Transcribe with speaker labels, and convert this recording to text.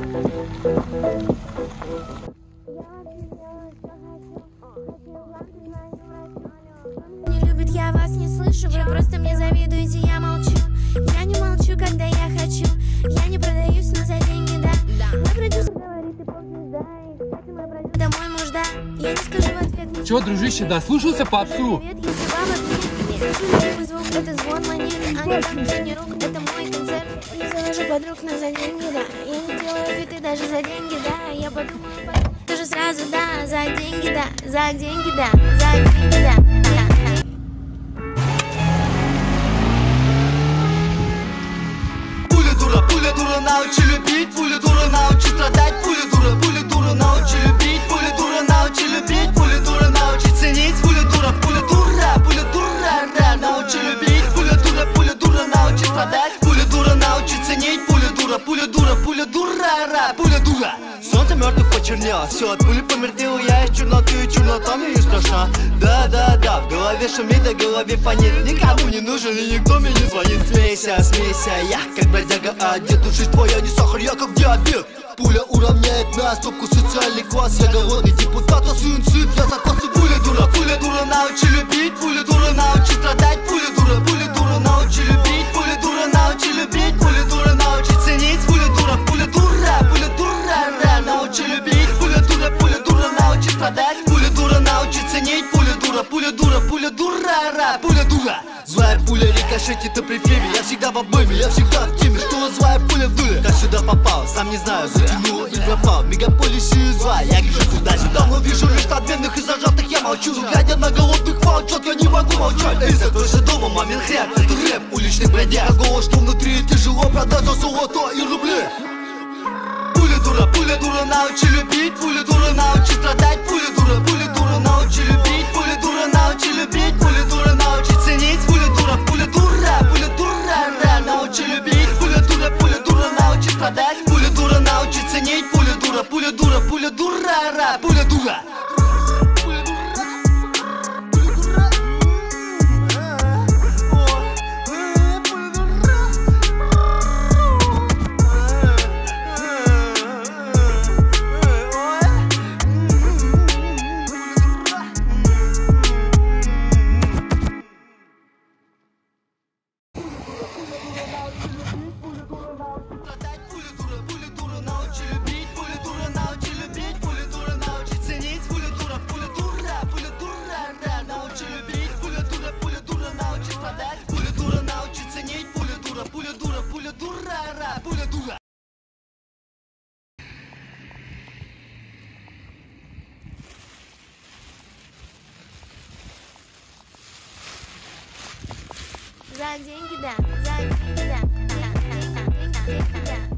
Speaker 1: Не любит, я вас не слышу, вы просто мне завидуете, я молчу. Я не молчу, когда я хочу. Я не продаюсь, но за деньги, да. Мой продюсер говорит, ты поп-звезда. И, кстати, мой продюсер, это мой муж, да. Я не скажу в ответ.
Speaker 2: Чё, дружище, дослушался попсу?
Speaker 1: Привет, если вам ответ. Звук, это звон монет, а не там рук, это мой концерт. Не завожу подруг, но за деньги, да. Я не делаю фиты даже за деньги, да. Я подумаю, скажу сразу, да. За деньги, да. За деньги, да. За деньги, да.
Speaker 3: Пуля дура, научи любить, пуля дура, научи страдать, пуля дура, научи любить, пуля дура, научи любить, пуля дура, научи ценить, пуля дура, научи любить, пуля дура, научи страдать, пуля дура, научи ценить, пуля дура, пуля дура. Солнце мертвых почернело, все от пули помертвело, я из черноты, и чернота мне не страшна. Да, в голове шумит, а голове фонит. Никому не нужен и никто мне не звонит. Смейся, я как бродяга одет. Жизнь твоя не сахар, я как диабет. Пуля уравняет нас, топку социальный класс. Я голодный депутат, а сын, я закосы. Пуля дура, научи любить, пуля дура, научи страдать, пуля дура, научи любить, пуля дура, научи любить, пуля дура, научи ценить, пуля дура, научи любить, пуля дура, научи страдать, пуля дура, научи ценить, пуля дура. Злая пуля рикошетит и припеве. Я всегда в обойме, я всегда в теме. Что злая пуля в дуле? Как сюда попал, сам не знаю, затянула и пропал. В мегаполисе злая, я гляжу туда-сюда. Но вижу лишь надменных и зажатых, я молчу. Глядя на голодных волчат, я не могу молчать. Эй, закройся дома, мамин хряб. Это рэп, уличный бродяг. Голос, что внутри тяжело продать за золото и рубли. Пуля дура, научи любить, пуля дура, научи страдать, пуля дура, научи любить, пуля дура, научи любить, пуля дура, научи ценить, пуля дура, научи любить, пуля дура, научи страдать, пуля дура, научи ценить, пуля дура, пуля дура.
Speaker 1: За деньги, да. За деньги, да.